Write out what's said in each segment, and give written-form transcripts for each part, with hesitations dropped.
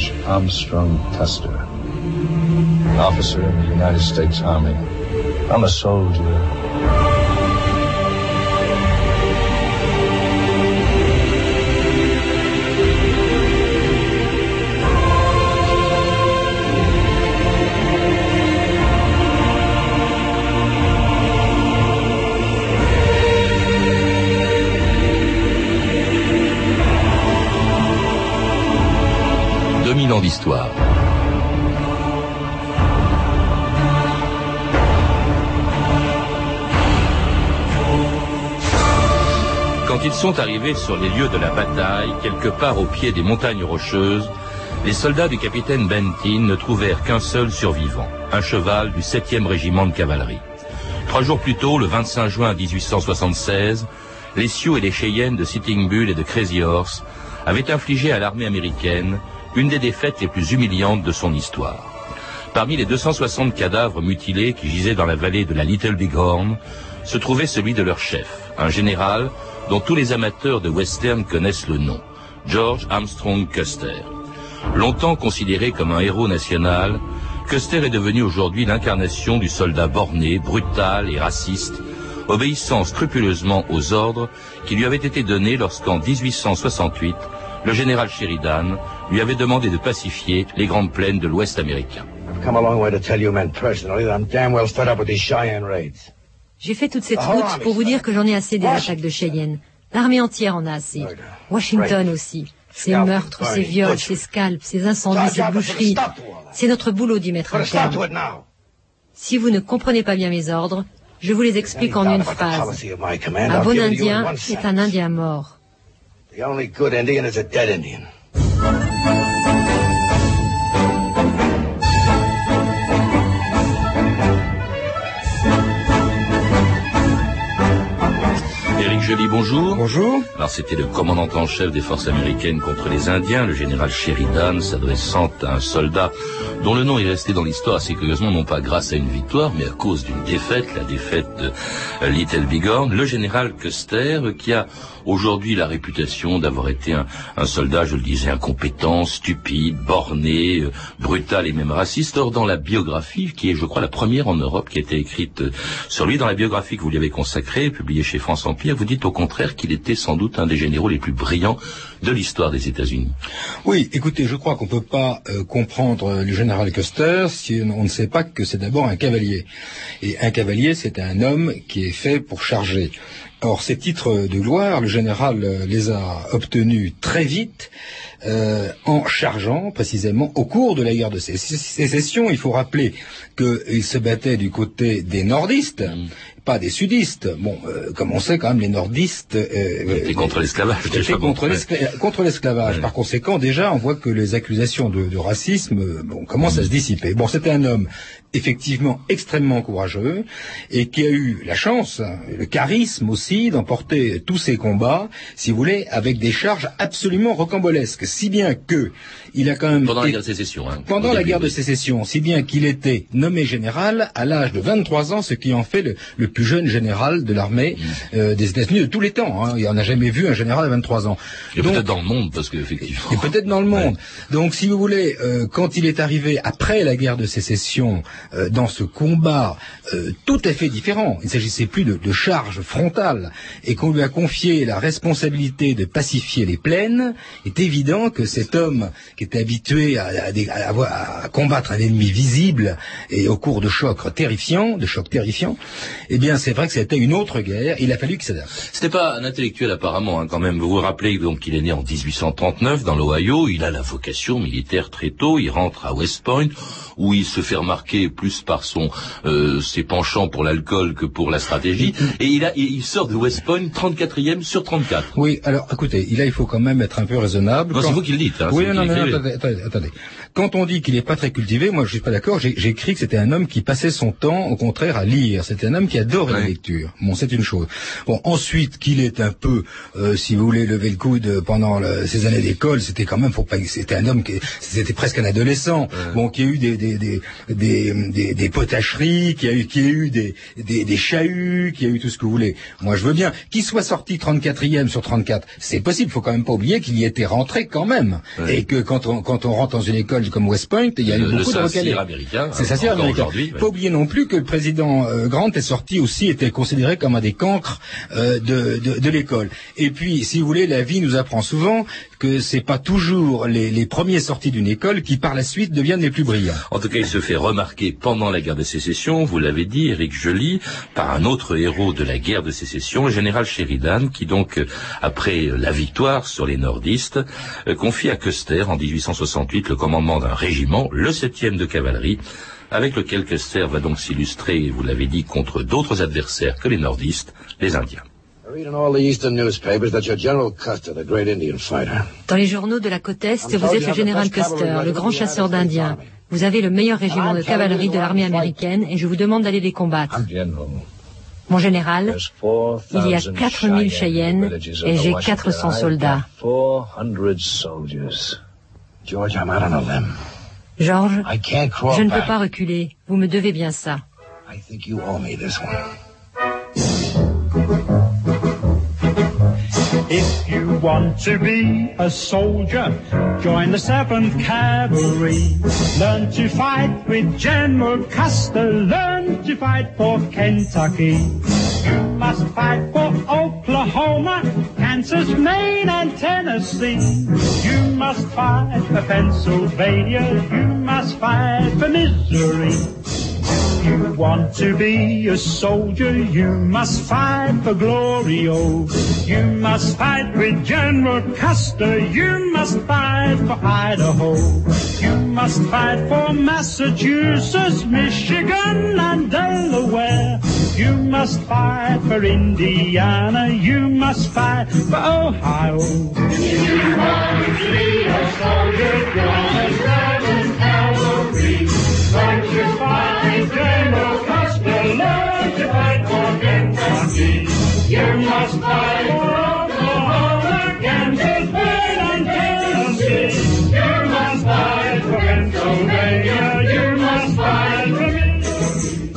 George Armstrong Custer, an officer in the United States Army. I'm a soldier. Ans d'histoire. Quand ils sont arrivés sur les lieux de la bataille, quelque part au pied des montagnes rocheuses, les soldats du capitaine Bentin ne trouvèrent qu'un seul survivant, un cheval du 7e régiment de cavalerie. 3 jours plus tôt, le 25 juin 1876, les Sioux et les Cheyennes de Sitting Bull et de Crazy Horse avaient infligé à l'armée américaine une des défaites les plus humiliantes de son histoire. Parmi les 260 cadavres mutilés qui gisaient dans la vallée de la Little Bighorn, se trouvait celui de leur chef, un général dont tous les amateurs de western connaissent le nom, George Armstrong Custer. Longtemps considéré comme un héros national, Custer est devenu aujourd'hui l'incarnation du soldat borné, brutal et raciste, obéissant scrupuleusement aux ordres qui lui avaient été donnés lorsqu'en 1868, le général Sheridan lui avait demandé de pacifier les grandes plaines de l'Ouest américain. J'ai fait toute cette route pour vous dire que j'en ai assez des attaques de Cheyenne. L'armée entière en a assez. Washington aussi. Ces meurtres, ces viols, ces scalps, ces incendies, ces boucheries. C'est notre boulot d'y mettre un terme. Si vous ne comprenez pas bien mes ordres, je vous les explique en une phrase. Un bon Indien est un Indien mort. The only good Indian is a dead Indian. Éric Joly, bonjour. Bonjour. Alors c'était le commandant en chef des forces américaines contre les Indiens, le général Sheridan, s'adressant à un soldat dont le nom est resté dans l'histoire assez curieusement, non pas grâce à une victoire, mais à cause d'une défaite, la défaite de Little Bighorn, le général Custer, qui a aujourd'hui la réputation d'avoir été un soldat, je le disais, incompétent, stupide, borné, brutal et même raciste. Or, dans la biographie, qui est, je crois, la première en Europe qui a été écrite sur lui, dans la biographie que vous lui avez consacrée, publiée chez France Empire, vous dites au contraire qu'il était sans doute un des généraux les plus brillants de l'histoire des États-Unis. Oui, écoutez, je crois qu'on peut pas comprendre le général Custer si on ne sait pas que c'est d'abord un cavalier. Et un cavalier, c'est un homme qui est fait pour charger. Or, ces titres de gloire, le général les a obtenus très vite en chargeant précisément au cours de la guerre de sécession. Il faut rappeler qu'il se battait du côté des nordistes, pas des sudistes. Bon, comme on sait quand même, les nordistes étaient contre l'esclavage. Contre l'esclavage. Par conséquent, déjà, on voit que les accusations de racisme commencent à se dissiper. Bon, c'était un homme effectivement extrêmement courageux et qui a eu la chance, le charisme aussi, d'emporter tous ces combats, si vous voulez, avec des charges absolument rocambolesques, si bien que il a quand même pendant la guerre de sécession, pendant la guerre de sécession, si bien qu'il était nommé général à l'âge de 23 ans, ce qui en fait le plus jeune général de l'armée des États-Unis de tous les temps. Il n'y en a jamais vu un général à 23 ans. Et peut-être dans le monde, parce que effectivement. Et peut-être dans le monde. Donc, si vous voulez, quand il est arrivé après la guerre de sécession, dans ce combat tout à fait différent, il ne s'agissait plus de charge frontale, et qu'on lui a confié la responsabilité de pacifier les plaines, est évident que cet homme qui était habitué à combattre un ennemi visible et au cours de chocs terrifiants, eh bien c'est vrai que c'était une autre guerre, il a fallu qu'il s'adapte. C'était pas un intellectuel apparemment, quand même. Vous vous rappelez donc qu'il est né en 1839 dans l'Ohio, il a la vocation militaire très tôt, il rentre à West Point, où il se fait remarquer plus par ses penchants pour l'alcool que pour la stratégie, et il sort de West Point 34e sur 34. Oui, alors écoutez, il faut quand même être un peu raisonnable. Non, c'est vous qui le dites. Oui, non, attendez. Quand on dit qu'il n'est pas très cultivé, moi je suis pas d'accord, j'ai écrit que c'était un homme qui passait son temps, au contraire, à lire. C'était un homme qui adorait la lecture. Bon, c'est une chose. Bon, ensuite, qu'il est un peu, si vous voulez, lever le coude pendant ses années d'école, c'était quand même, c'était un homme c'était presque un adolescent. Bon, qui a eu des des potacheries, qu'il y a eu des chahuts, qu'il y a eu tout ce que vous voulez. Moi, je veux bien qu'il soit sorti 34e sur 34. C'est possible. Faut quand même pas oublier qu'il y était rentré quand même, et que quand on rentre dans une école comme West Point, il y a eu beaucoup de recalés. C'est ça, c'est américain. Faut oublier non plus que le président Grant était considéré comme un des cancres de l'école. Et puis, si vous voulez, la vie nous apprend souvent que c'est pas toujours les premiers sortis d'une école qui par la suite deviennent les plus brillants. En tout cas, il se fait remarquer pendant la guerre de sécession, vous l'avez dit, Éric Joly, par un autre héros de la guerre de sécession, le général Sheridan, qui donc, après la victoire sur les nordistes, confie à Custer en 1868 le commandement d'un régiment, le 7e de cavalerie, avec lequel Custer va donc s'illustrer, vous l'avez dit, contre d'autres adversaires que les nordistes, les Indiens. Dans les journaux de la côte Est, vous êtes le général Custer, le grand chasseur d'Indiens. Vous avez le meilleur régiment de cavalerie de l'armée américaine et je vous demande d'aller les combattre. Mon général, il y a 4000 Cheyennes et j'ai 400 soldats. George, je ne peux pas reculer. Vous me devez bien ça. If you want to be a soldier, join the 7th Cavalry. Learn to fight with General Custer. Learn to fight for Kentucky. You must fight for Oklahoma, Kansas, Maine, and Tennessee. You must fight for Pennsylvania. You must fight for Missouri. You want to be a soldier, you must fight for glory, oh. You must fight with General Custer, you must fight for Idaho. You must fight for Massachusetts, Michigan, and Delaware. You must fight for Indiana, you must fight for Ohio. You want to be a soldier, join the 7th Cavalry. Learn to fight General Custer, learn to fight for Kentucky. You must fight for Oklahoma, Kansas, Maine, and Tennessee. You must fight for Pennsylvania, you must fight for Mississippi.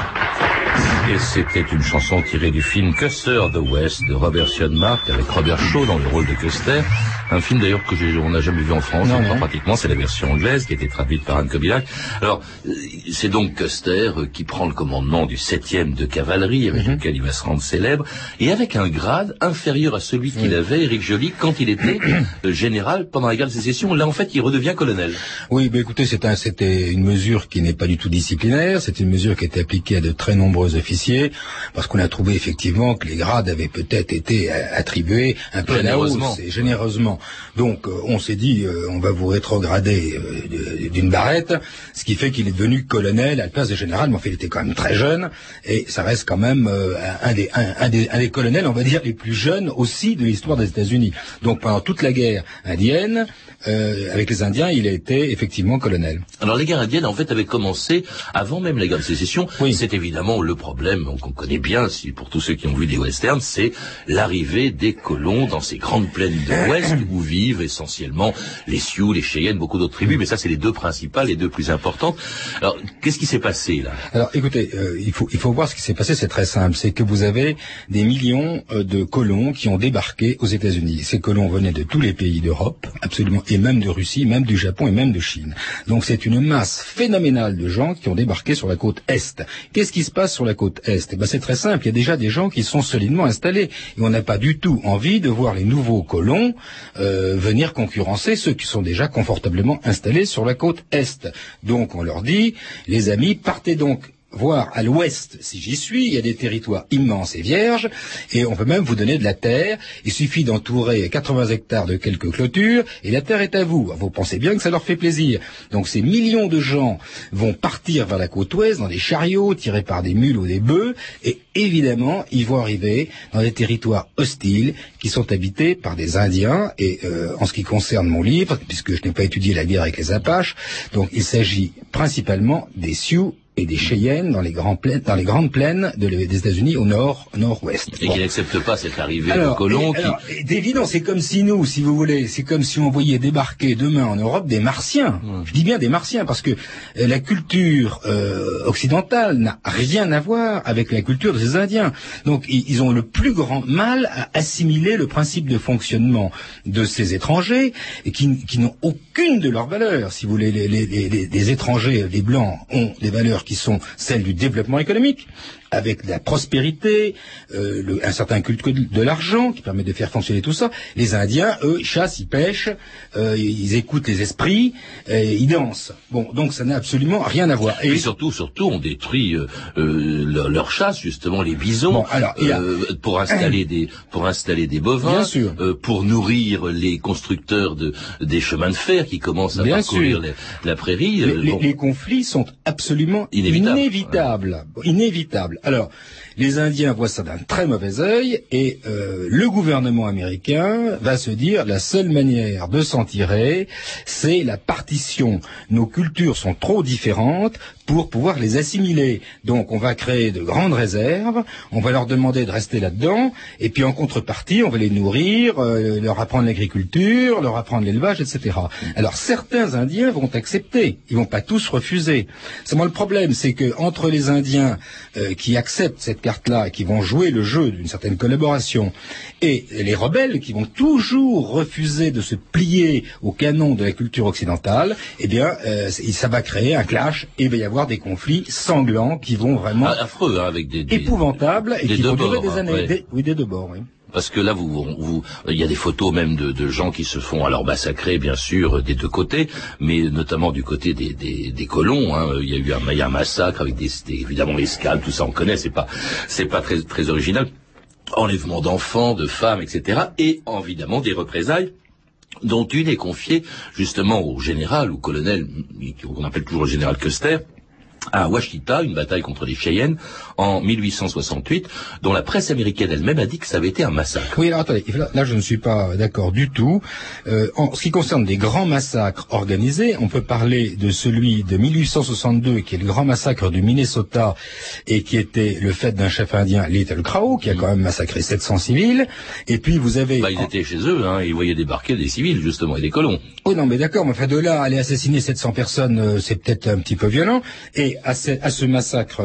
Et c'était une chanson tirée du film Custer the West de Robert Sionmark avec Robert Shaw dans le rôle de Custer. Un film d'ailleurs que on n'a jamais vu en France, pratiquement, c'est la version anglaise qui a été traduite par Anne Kobilac. Alors, c'est donc Custer qui prend le commandement du 7e de cavalerie, avec lequel il va se rendre célèbre, et avec un grade inférieur à celui qu'il avait, Éric Joly, quand il était général pendant la guerre de sécession. Là, en fait, il redevient colonel. Oui, mais écoutez, c'était une mesure qui n'est pas du tout disciplinaire, c'est une mesure qui a été appliquée à de très nombreux officiers, parce qu'on a trouvé effectivement que les grades avaient peut-être été attribués un peu à la hausse, et généreusement. Donc on s'est dit on va vous rétrograder d'une barrette, ce qui fait qu'il est devenu colonel à la place de général, mais en fait il était quand même très jeune et ça reste quand même un des colonels, on va dire, les plus jeunes aussi de l'histoire des États-Unis. Donc pendant toute la guerre indienne avec les Indiens, il a été effectivement colonel. Alors les guerres indiennes en fait avaient commencé avant même la guerre de sécession. Oui. C'est évidemment le problème qu'on connaît bien, pour tous ceux qui ont vu des westerns, c'est l'arrivée des colons dans ces grandes plaines de l'Ouest où vivent essentiellement les Sioux, les Cheyennes, beaucoup d'autres tribus, mais ça c'est les deux principales, les deux plus importantes. Alors qu'est-ce qui s'est passé là? Alors écoutez, il faut voir ce qui s'est passé, c'est très simple, c'est que vous avez des millions de colons qui ont débarqué aux États-Unis. Ces colons venaient de tous les pays d'Europe, absolument, et même de Russie, même du Japon et même de Chine. Donc c'est une masse phénoménale de gens qui ont débarqué sur la côte Est. Qu'est-ce qui se passe sur la côte Est? C'est très simple, il y a déjà des gens qui sont solidement installés et on n'a pas du tout envie de voir les nouveaux colons venir concurrencer ceux qui sont déjà confortablement installés sur la côte Est. Donc on leur dit, les amis, partez donc voir à l'ouest, si j'y suis, il y a des territoires immenses et vierges, et on peut même vous donner de la terre. Il suffit d'entourer 80 hectares de quelques clôtures, et la terre est à vous. Vous pensez bien que ça leur fait plaisir. Donc ces millions de gens vont partir vers la côte ouest, dans des chariots, tirés par des mules ou des bœufs, et évidemment, ils vont arriver dans des territoires hostiles, qui sont habités par des Indiens, et en ce qui concerne mon livre, puisque je n'ai pas étudié la guerre avec les Apaches, donc il s'agit principalement des Sioux et des Cheyennes dans les grandes plaines des États-Unis au nord-ouest. Et qui n'acceptent pas cette arrivée de colons. D'évident, c'est comme si nous, si vous voulez, c'est comme si on voyait débarquer demain en Europe des Martiens. Je dis bien des Martiens parce que la culture occidentale n'a rien à voir avec la culture des Indiens. Donc ils ont le plus grand mal à assimiler le principe de fonctionnement de ces étrangers et qui n'ont aucune de leurs valeurs. Si vous voulez, les étrangers, les blancs, ont des valeurs qui sont celles du développement économique, avec la prospérité, un certain culte de l'argent qui permet de faire fonctionner tout ça. Les Indiens, eux, ils chassent, ils pêchent, ils écoutent les esprits, ils dansent. Bon, donc ça n'a absolument rien à voir. Et surtout, on détruit leur chasse, justement, les bisons, bon, alors, pour installer des bovins, bien sûr. Pour nourrir les constructeurs des chemins de fer qui commencent à parcourir la prairie. Les conflits sont absolument inévitables. Alors, les Indiens voient ça d'un très mauvais œil et le gouvernement américain va se dire la seule manière de s'en tirer, c'est la partition. Nos cultures sont trop différentes pour pouvoir les assimiler. Donc on va créer de grandes réserves, on va leur demander de rester là-dedans, et puis en contrepartie, on va les nourrir, leur apprendre l'agriculture, leur apprendre l'élevage, etc. Alors certains Indiens vont accepter, ils vont pas tous refuser. Seulement le problème, c'est que entre les Indiens qui acceptent cette carte-là et qui vont jouer le jeu d'une certaine collaboration, et les rebelles qui vont toujours refuser de se plier au canon de la culture occidentale, eh bien ça va créer un clash et il va y avoir des conflits sanglants qui vont vraiment affreux, hein, avec des épouvantables et qui vont durer des années. Ouais. Des deux bords, oui. Parce que là, il y a des photos même de gens qui se font alors massacrer, bien sûr, des deux côtés, mais notamment du côté des colons. Hein. Il y a eu un massacre avec évidemment les scalps, tout ça on connaît, c'est pas très très original. Enlèvement d'enfants, de femmes, etc. Et évidemment des représailles, dont une est confiée justement au général, au colonel, qu'on appelle toujours le général Custer, à Ouachita, une bataille contre les Cheyennes en 1868, dont la presse américaine elle-même a dit que ça avait été un massacre. Oui, alors attendez, là je ne suis pas d'accord du tout. En ce qui concerne les grands massacres organisés, on peut parler de celui de 1862, qui est le grand massacre du Minnesota, et qui était le fait d'un chef indien, Little Crow, qui a quand même massacré 700 civils. Et puis vous avez... ils étaient chez eux, hein, ils voyaient débarquer des civils, justement, et des colons. Oh non, mais d'accord, mais enfin de là, aller assassiner 700 personnes, c'est peut-être un petit peu violent. Et à ce massacre,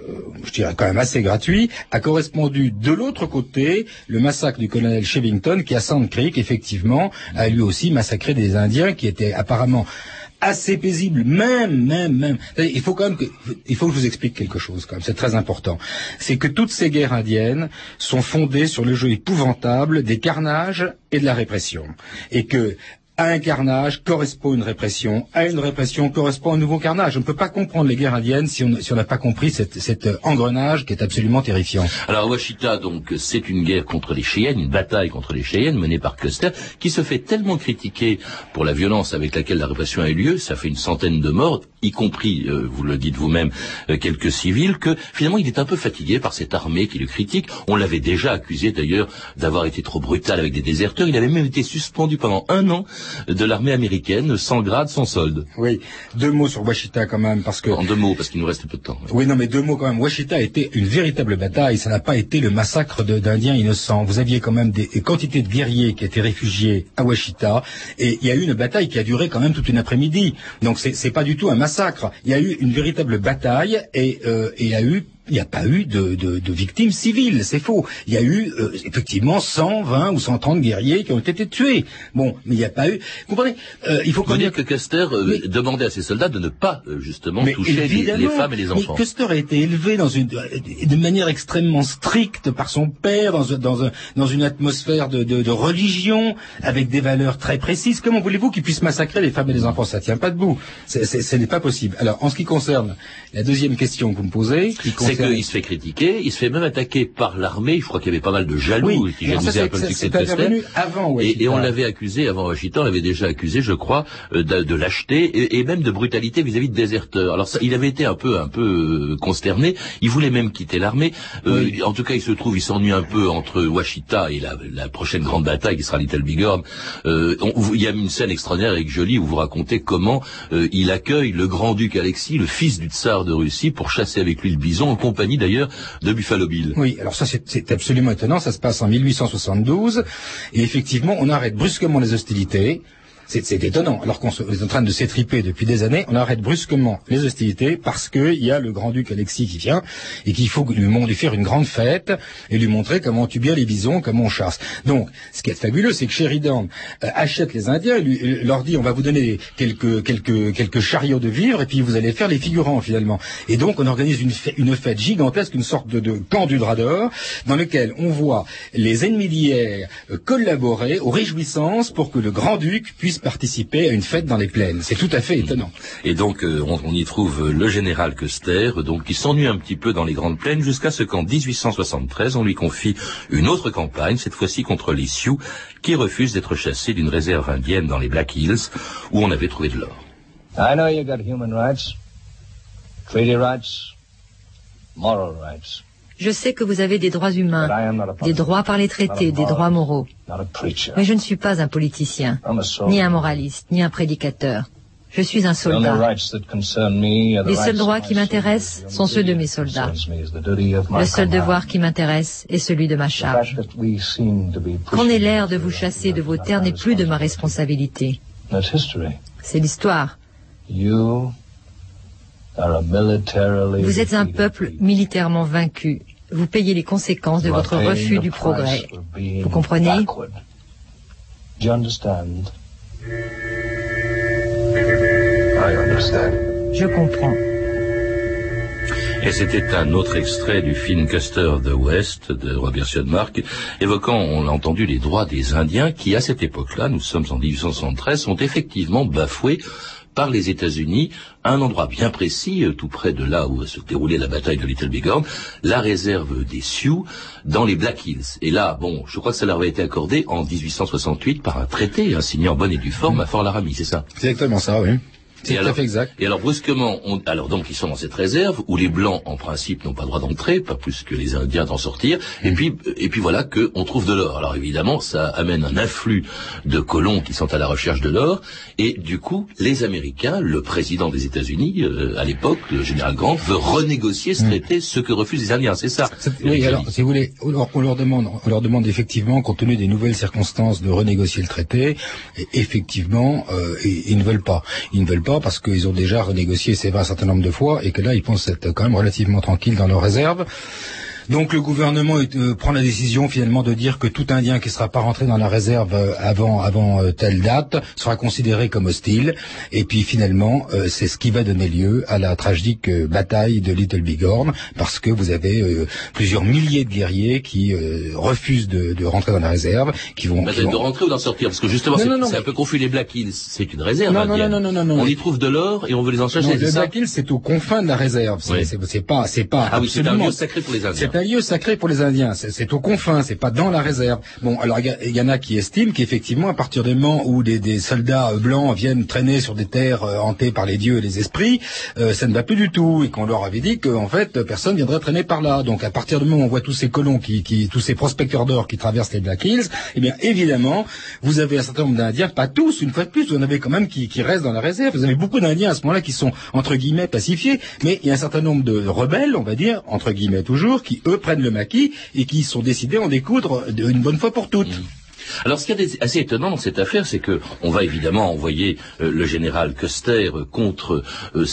je dirais quand même assez gratuit, a correspondu de l'autre côté le massacre du colonel Shevington qui à Sand Creek, effectivement, a lui aussi massacré des Indiens qui étaient apparemment assez paisibles, même. Il faut que je vous explique quelque chose quand même, c'est très important. C'est que toutes ces guerres indiennes sont fondées sur le jeu épouvantable des carnages et de la répression. Et que à un carnage correspond une répression, à une répression correspond un nouveau carnage. On ne peut pas comprendre les guerres indiennes si on n'a pas compris cet engrenage qui est absolument terrifiant. Alors Ouachita, donc, c'est une guerre contre les Cheyennes, une bataille contre les Cheyennes menée par Custer, qui se fait tellement critiquer pour la violence avec laquelle la répression a eu lieu, ça fait une centaine de morts, y compris, vous le dites vous-même, quelques civils, que finalement il est un peu fatigué par cette armée qui le critique. On l'avait déjà accusé d'ailleurs d'avoir été trop brutal avec des déserteurs. Il avait même été suspendu pendant 1 an de l'armée américaine, sans grade, sans solde. Oui, 2 mots sur Ouachita quand même, parce que... En 2 mots, parce qu'il nous reste peu de temps. Oui, non, mais 2 mots quand même. Ouachita a été une véritable bataille, ça n'a pas été le massacre d'Indiens innocents. Vous aviez quand même des quantités de guerriers qui étaient réfugiés à Ouachita, et il y a eu une bataille qui a duré quand même toute une après-midi. Donc c'est pas du tout un massacre. Il y a eu une véritable bataille, et il n'y a pas eu de victimes civiles, c'est faux. Il y a eu effectivement 120 ou 130 guerriers qui ont été tués. Bon, mais il n'y a pas eu... Vous comprenez, il faut dire que Custer demandait à ses soldats de ne pas justement toucher les femmes et les enfants. Mais Custer a été élevé de manière extrêmement stricte par son père, dans une atmosphère de religion, avec des valeurs très précises. Comment voulez-vous qu'il puisse massacrer les femmes et les enfants? Ça tient pas debout. Ce n'est pas possible. Alors, en ce qui concerne la deuxième question que vous me posez, C'est qu'il se fait critiquer, il se fait même attaquer par l'armée. Je crois qu'il y avait pas mal de jaloux qui jalousaient un peu le succès de Custer. Et on l'avait accusé, avant Washington, on l'avait déjà accusé, je crois, de lâcheté et même de brutalité vis-à-vis de déserteurs. Alors ça, il avait été un peu consterné. Il voulait même quitter l'armée. En tout cas, il s'ennuie un peu entre Washita et la prochaine grande bataille qui sera Little Bighorn. Il y a une scène extraordinaire avec Joly où vous racontez comment il accueille le grand-duc Alexis, le fils du tsar de Russie, pour chasser avec lui le bison, en compagnie d'ailleurs de Buffalo Bill. Oui, alors ça c'est absolument étonnant, ça se passe en 1872, et effectivement on arrête brusquement les hostilités. C'est étonnant, alors qu'on est en train de s'étriper depuis des années, on arrête brusquement les hostilités parce que il y a le grand-duc Alexis qui vient et qu'il faut lui faire une grande fête et lui montrer comment on tue bien les bisons, comment on chasse. Donc, ce qui est fabuleux, c'est que Sheridan achète les Indiens et leur dit on va vous donner quelques chariots de vivres et puis vous allez faire les figurants finalement. Et donc on organise une fête gigantesque, une sorte de camp du drap d'or dans lequel on voit les ennemis d'hier collaborer aux réjouissances pour que le grand-duc puisse participer à une fête dans les plaines. C'est tout à fait étonnant. Et donc, on y trouve le général Custer, donc qui s'ennuie un petit peu dans les grandes plaines, jusqu'à ce qu'en 1873, on lui confie une autre campagne, cette fois-ci contre les Sioux, qui refusent d'être chassés d'une réserve indienne dans les Black Hills, où on avait trouvé de l'or. I know you got human rights, treaty rights, moral rights. Je sais que vous avez des droits humains, des droits par les traités, des droits moraux. Mais je ne suis pas un politicien, ni un moraliste, ni un prédicateur. Je suis un soldat. Les seuls droits qui m'intéressent sont ceux de mes soldats. Le seul devoir qui m'intéresse est celui de ma charge. Qu'on ait l'air de vous chasser de vos terres n'est plus de ma responsabilité. C'est l'histoire. Vous êtes un peuple militairement vaincu. Vous payez les conséquences de votre refus du progrès. Vous comprenez? Je comprends. Et c'était un autre extrait du film Custer of the West de Robert Siodmark, évoquant, on l'a entendu, les droits des Indiens qui, à cette époque-là, nous sommes en 1873, sont effectivement bafoués par les États-Unis, à un endroit bien précis, tout près de là où se déroulait la bataille de Little Bighorn, la réserve des Sioux, dans les Black Hills. Et là, je crois que ça leur avait été accordé en 1868 par un traité, signé en bonne et due forme à Fort Laramie, c'est ça? C'est exactement ça, oui. C'est tout à fait exact. Et alors brusquement, donc ils sont dans cette réserve où les blancs en principe n'ont pas le droit d'entrer, pas plus que les Indiens d'en sortir. Et puis voilà que on trouve de l'or. Alors évidemment, ça amène un afflux de colons qui sont à la recherche de l'or. Et du coup, les Américains, le président des États-Unis à l'époque, le général Grant, veut renégocier ce traité, ce que refusent les Indiens. C'est ça. Oui. Alors, si vous voulez, on leur demande effectivement, compte tenu des nouvelles circonstances, de renégocier le traité. Et effectivement, ils ne veulent pas. Ils ne veulent pas parce qu'ils ont déjà renégocié, c'est vrai, un certain nombre de fois, et que là, ils pensent être quand même relativement tranquilles dans leurs réserves. Donc le gouvernement prend la décision finalement de dire que tout Indien qui ne sera pas rentré dans la réserve avant telle date sera considéré comme hostile. Et puis finalement, c'est ce qui va donner lieu à la tragique bataille de Little Bighorn, parce que vous avez plusieurs milliers de guerriers qui refusent de rentrer dans la réserve, de rentrer ou d'en sortir, parce que justement c'est un peu confus. Les Black Hills, c'est une réserve indienne. Non. On y trouve de l'or et on veut les en chercher. Les Black Hills, c'est aux confins de la réserve. C'est pas. Ah oui, c'est un lieu sacré pour les Indiens. C'est un lieu sacré pour les Indiens, c'est aux confins, c'est pas dans la réserve. Bon, alors il y en a qui estiment qu'effectivement, à partir du moment où des soldats blancs viennent traîner sur des terres hantées par les dieux et les esprits, ça ne va plus du tout, et qu'on leur avait dit qu'en fait, personne viendrait traîner par là. Donc à partir du moment où on voit tous ces colons, tous ces prospecteurs d'or qui traversent les Black Hills, eh bien évidemment, vous avez un certain nombre d'Indiens, pas tous, une fois de plus, vous en avez quand même qui restent dans la réserve. Vous avez beaucoup d'Indiens à ce moment-là qui sont, entre guillemets, pacifiés, mais il y a un certain nombre de rebelles, on va dire, entre guillemets toujours, qui eux prennent le maquis et qui sont décidés à en découdre une bonne fois pour toutes. Alors, ce qui est assez étonnant dans cette affaire, c'est que on va évidemment envoyer le général Custer contre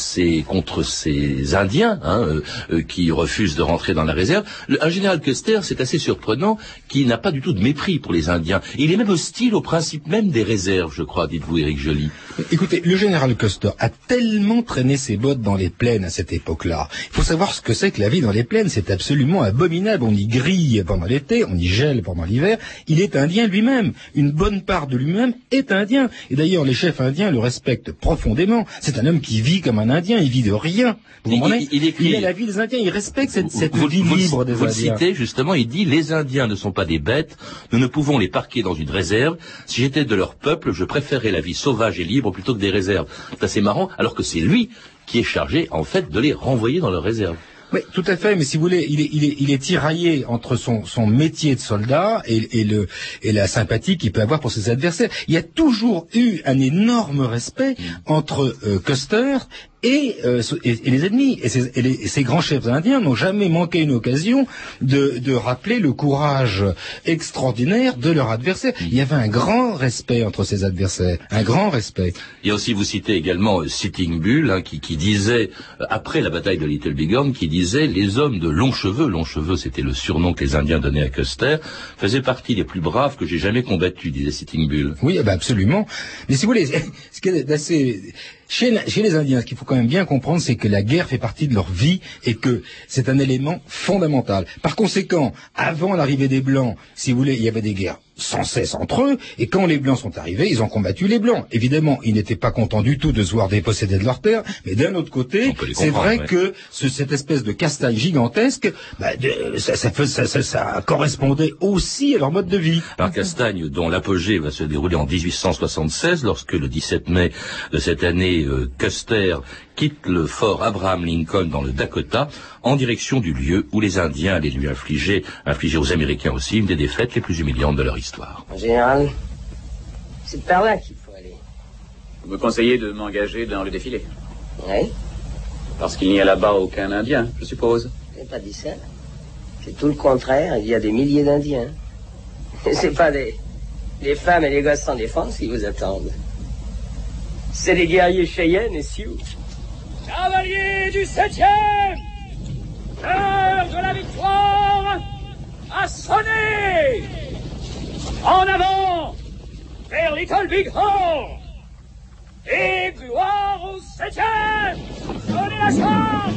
ces Indiens qui refusent de rentrer dans la réserve. Un général Custer, c'est assez surprenant, qui n'a pas du tout de mépris pour les Indiens. Il est même hostile au principe même des réserves, je crois, dites-vous, Éric Joly. Écoutez, le général Custer a tellement traîné ses bottes dans les plaines à cette époque-là. Il faut savoir ce que c'est que la vie dans les plaines, c'est absolument abominable. On y grille pendant l'été, on y gèle pendant l'hiver. Il est indien lui-même. lui-même, une bonne part de lui-même est indien. Et d'ailleurs, les chefs indiens le respectent profondément. C'est un homme qui vit comme un indien, il vit de rien. Il a la vie des Indiens, il respecte cette vie libre des Indiens. Vous le citez, justement, il dit « Les Indiens ne sont pas des bêtes, nous ne pouvons les parquer dans une réserve. Si j'étais de leur peuple, je préférerais la vie sauvage et libre plutôt que des réserves. » C'est assez marrant, alors que c'est lui qui est chargé, en fait, de les renvoyer dans leur réserve. Oui, tout à fait, mais si vous voulez, il est tiraillé entre son métier de soldat et la sympathie qu'il peut avoir pour ses adversaires. Il y a toujours eu un énorme respect entre Custer et les ennemis. Et ces grands chefs indiens n'ont jamais manqué une occasion de rappeler le courage extraordinaire de leur adversaire. Il y avait un grand respect entre ces adversaires, un grand respect. Il y a aussi, vous citez également Sitting Bull, qui disait, après la bataille de Little Bighorn, qui disait « Les hommes de longs cheveux c'était le surnom que les Indiens donnaient à Custer, faisaient partie des plus braves que j'ai jamais combattus », disait Sitting Bull. Oui, absolument. Mais si vous voulez, ce qui est assez... Chez les Indiens, ce qu'il faut quand même bien comprendre, c'est que la guerre fait partie de leur vie et que c'est un élément fondamental. Par conséquent, avant l'arrivée des Blancs, si vous voulez, il y avait des guerres sans cesse entre eux, et quand les Blancs sont arrivés, ils ont combattu les Blancs. Évidemment, ils n'étaient pas contents du tout de se voir dépossédés de leur terre, mais d'un autre côté, c'est vrai que cette espèce de castagne gigantesque, ça correspondait aussi à leur mode de vie. Un castagne dont l'apogée va se dérouler en 1876, lorsque le 17 mai de cette année, Custer quitte le fort Abraham Lincoln dans le Dakota en direction du lieu où les Indiens allaient lui infliger aux Américains aussi une des défaites les plus humiliantes de leur histoire. En général, c'est par là qu'il faut aller. Vous me conseillez de m'engager dans le défilé? Oui. Parce qu'il n'y a là-bas aucun Indien, je suppose. Je n'ai pas dit ça. C'est tout le contraire, il y a des milliers d'Indiens. Et c'est pas des femmes et les gosses sans défense qui vous attendent. C'est des guerriers Cheyennes et Sioux. Cavaliers du 7e, l'heure de la victoire a sonné. En avant, vers Little Bighorn. Et gloire au 7e. Donnez la chance.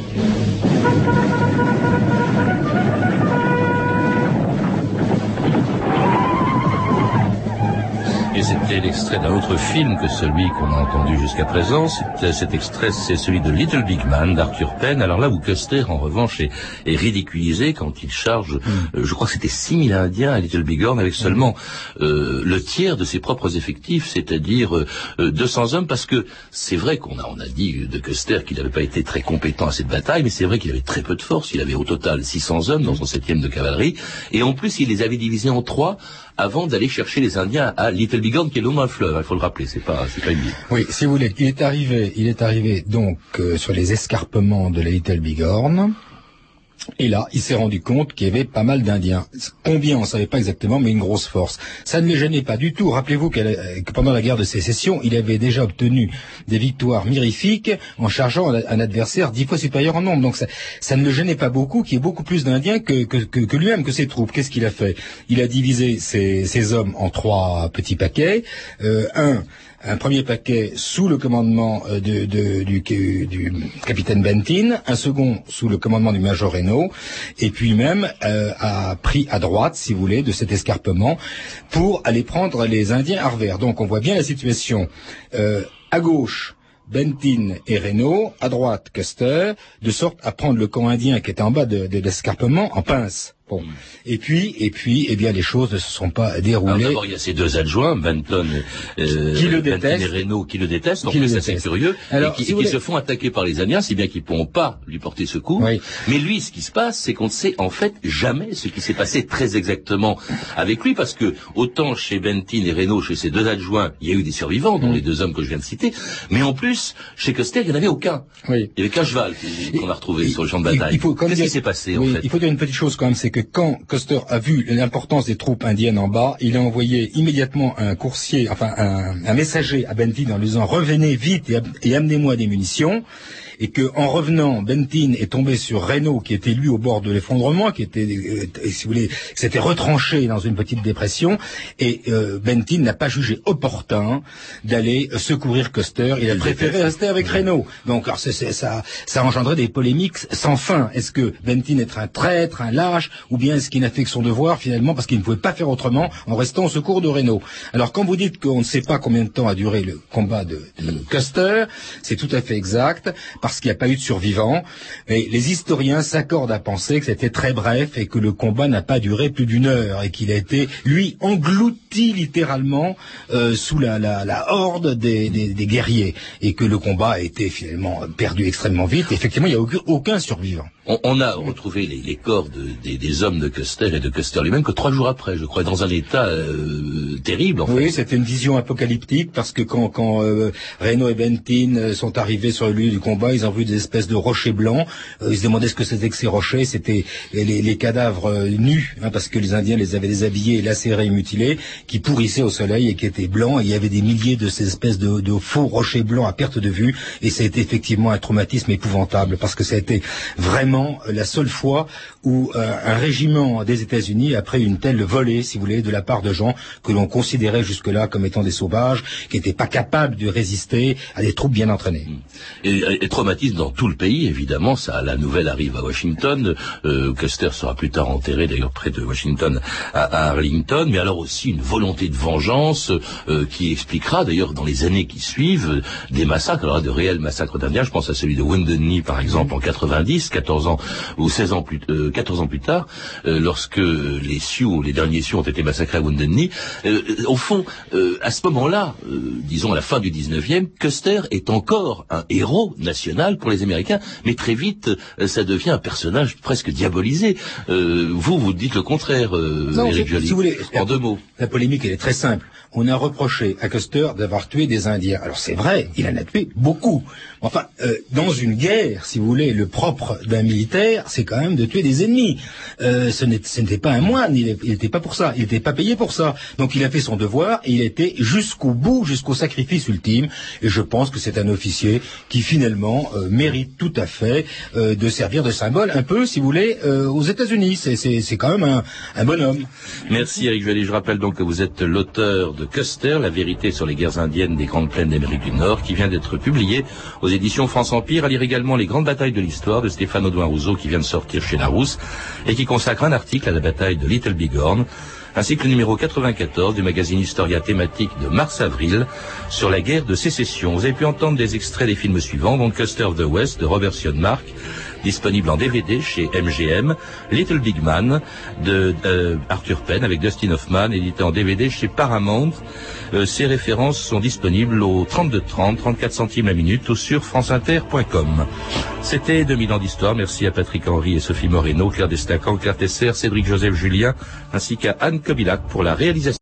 Et c'était l'extrait d'un autre film que celui qu'on a entendu jusqu'à présent. Cet extrait, c'est celui de Little Big Man d'Arthur Penn. Alors là où Custer, en revanche, est ridiculisé quand il charge, je crois que c'était 6000 Indiens à Little Bighorn avec seulement le tiers de ses propres effectifs, c'est-à-dire 200 hommes, parce que c'est vrai qu'on a dit de Custer qu'il n'avait pas été très compétent à cette bataille, mais c'est vrai qu'il avait très peu de force. Il avait au total 600 hommes dans son 7e de cavalerie, et en plus il les avait divisés en 3 avant d'aller chercher les Indiens à Little Bighorn, qui est long dans le fleuve, il faut le rappeler, c'est pas une ville. Oui, si vous voulez, il est arrivé donc sur les escarpements de la Little Bighorn. Et là, il s'est rendu compte qu'il y avait pas mal d'Indiens. Combien, on ne savait pas exactement, mais une grosse force. Ça ne le gênait pas du tout. Rappelez-vous que pendant la guerre de Sécession, il avait déjà obtenu des victoires mirifiques en chargeant un adversaire 10 fois supérieur en nombre. Donc ça ne le gênait pas beaucoup qu'il y ait beaucoup plus d'Indiens que lui-même, que ses troupes. Qu'est-ce qu'il a fait? Il a divisé ses hommes en 3 petits paquets. Un premier paquet sous le commandement du capitaine Benton, un second sous le commandement du major Reno, et puis même a pris à droite, si vous voulez, de cet escarpement pour aller prendre les Indiens à revers. Donc on voit bien la situation. À gauche, Benton et Reno, à droite, Custer, de sorte à prendre le camp indien qui était en bas de l'escarpement en pince. Bon. Et puis, eh bien, les choses ne se sont pas déroulées. Alors d'abord, il y a ces 2 adjoints, Benton et Reno, qui le détestent. En plus, c'est assez curieux. Alors, et qui se font attaquer par les Indiens, si bien qu'ils ne pourront pas lui porter secours. Oui. Mais lui, ce qui se passe, c'est qu'on ne sait en fait jamais ce qui s'est passé très exactement avec lui, parce que autant chez Benton et Reno, chez ces 2 adjoints, il y a eu des survivants, dont les 2 hommes que je viens de citer, mais en plus, chez Custer, il n'y en avait aucun. Oui. Il n'y avait qu'un cheval qu'on a retrouvé sur le champ de bataille. Qu'est-ce qui s'est passé, en fait? Il faut dire une petite chose quand même, c'est que quand Custer a vu l'importance des troupes indiennes en bas, il a envoyé immédiatement un messager à Benton en lui disant « Revenez vite et amenez-moi des munitions ». et que en revenant, Bentin est tombé sur Reno, qui était lui au bord de l'effondrement, qui était, si vous voulez, s'était retranché dans une petite dépression, et Bentin n'a pas jugé opportun d'aller secourir Custer. Il a préféré rester avec Reno. Donc, alors ça a engendré des polémiques sans fin. Est-ce que Bentin est un traître, un lâche, ou bien est-ce qu'il n'a fait que son devoir finalement parce qu'il ne pouvait pas faire autrement en restant au secours de Reno? Alors, quand vous dites qu'on ne sait pas combien de temps a duré le combat de Custer, c'est tout à fait exact, parce qu'il n'y a pas eu de survivants. Mais les historiens s'accordent à penser que c'était très bref et que le combat n'a pas duré plus d'1 heure et qu'il a été, lui, englouti littéralement sous la horde des guerriers, et que le combat a été finalement perdu extrêmement vite. Et effectivement, il n'y a aucun survivant. On a retrouvé les corps des hommes de Custer et de Custer lui-même que 3 jours après, je crois, dans un état terrible. En fait. Oui, c'était une vision apocalyptique, parce que quand Reno et Bentin sont arrivés sur le lieu du combat, ils ont vu des espèces de rochers blancs. Ils se demandaient ce que c'était que ces rochers. C'était les cadavres nus, parce que les Indiens les avaient déshabillés, lacérés et mutilés, qui pourrissaient au soleil et qui étaient blancs. Et il y avait des milliers de ces espèces de faux rochers blancs à perte de vue. Et ça a été effectivement un traumatisme épouvantable, parce que ça a été vraiment la seule fois où un régiment des États-Unis a pris une telle volée, si vous voulez, de la part de gens que l'on considérait jusque-là comme étant des sauvages, qui n'étaient pas capables de résister à des troupes bien entraînées. Et traumatisme dans tout le pays, évidemment. Ça, la nouvelle arrive à Washington. Custer sera plus tard enterré, d'ailleurs, près de Washington, à Arlington. Mais alors aussi une volonté de vengeance qui expliquera, d'ailleurs, dans les années qui suivent, des massacres. Alors, de réels massacres d'Indiens. Je pense à celui de Wounded Knee, par exemple, en 90, 14 ans ou 14 ans plus tard, lorsque les Sioux, les derniers Sioux ont été massacrés à Wounded Knee. Au fond, à ce moment-là, disons à la fin du 19e, Custer est encore un héros national pour les Américains, mais très vite, ça devient un personnage presque diabolisé. Vous dites le contraire, Éric Joly. Si vous voulez, en 2 mots. La polémique, elle est très simple. On a reproché à Custer d'avoir tué des Indiens. Alors c'est vrai, il en a tué beaucoup. Enfin, dans une guerre, si vous voulez, le propre d'un militaire, c'est quand même de tuer des ennemis. Ce n'était pas un moine, il n'était pas pour ça, il n'était pas payé pour ça. Donc il a fait son devoir et il a été jusqu'au bout, jusqu'au sacrifice ultime. Et je pense que c'est un officier qui finalement mérite tout à fait de servir de symbole un peu, si vous voulez, aux États-Unis. C'est quand même un bonhomme. Merci Éric Joly. Je rappelle donc que vous êtes l'auteur de Custer, la vérité sur les guerres indiennes des Grandes Plaines d'Amérique du Nord, qui vient d'être publié aux éditions France Empire. À lire également Les Grandes Batailles de l'Histoire de Stéphane Audouin-Rousseau, qui vient de sortir chez Larousse et qui consacre un article à la bataille de Little Bighorn, ainsi que le numéro 94 du magazine Historia thématique de mars-avril sur la guerre de sécession. Vous avez pu entendre des extraits des films suivants, donc Custer of the West de Robert Sionmark, disponible en DVD chez MGM, Little Big Man de Arthur Penn avec Dustin Hoffman, édité en DVD chez Paramount. Ces références sont disponibles au 3230, 34 centimes la minute ou sur franceinter.com. C'était 2000 ans d'histoire. Merci à Patrick Henry et Sophie Moreno, Claire Destacan, Claire Tesser, Cédric Joseph Julien, ainsi qu'à Anne Kobilac pour la réalisation.